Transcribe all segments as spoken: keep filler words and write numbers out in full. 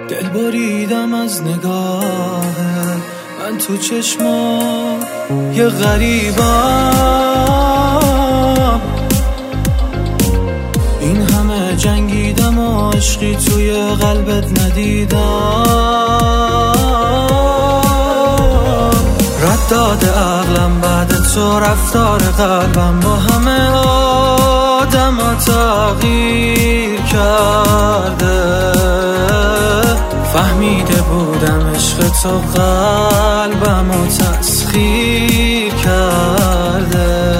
دل بریدم از نگاه من تو چشما یه غریبم. این همه جنگیدم و عشقی توی قلبت ندیدم. رد داده عقلم بعد تو رفتار قلبم با همه آدم ها تغییر کرده. فهمیده بودم عشق تو قلبم رو تسخیر کرده.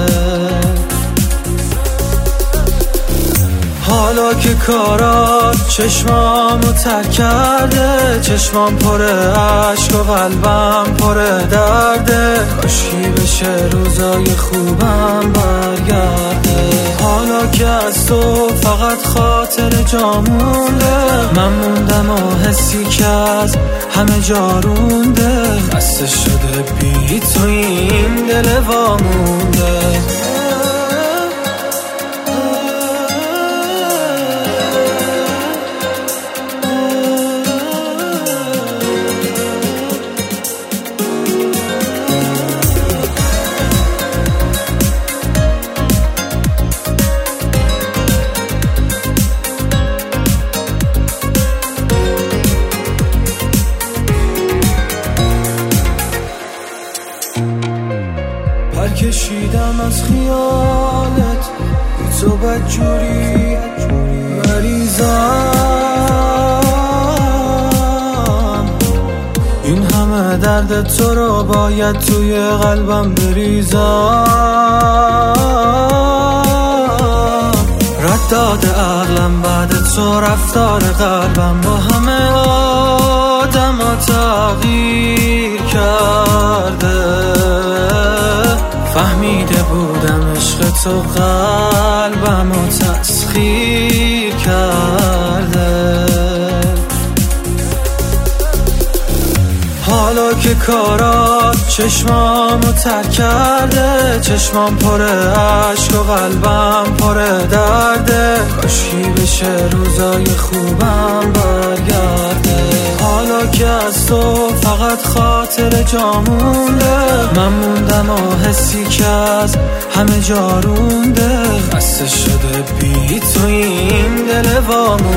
حالا که کارات چشمامو ترک کرده، چشمام پر عشق و قلبم پر درده. کاشکی بشه روزای خوبم برگرده. حالا که از تو فقط خاطر جا مونده، من موندم و حسی که از همه جا رونده. خسته شده بی تو این دل وامونده. کشیدم از خیالت بی تو بدجوری مریضم. این همه درد تو رو باید توی قلبم بریزم. رد داده عقلم بعد تو رفتار قلبم با همه آدم ها تغییر کرده. فهمیده بودم عشق تو قلبم رو تسخیر کرده. حالا که کارات چشمامو ترک کرده، چشمام پر عشق و قلبم پر درده. کاشکی بشه روزای خوبم برگرده. حالا که از تو فقط خاطر جا مونده، من موندم و حسی که از همه جا رونده. خسته شده بی تو این دل وامونده.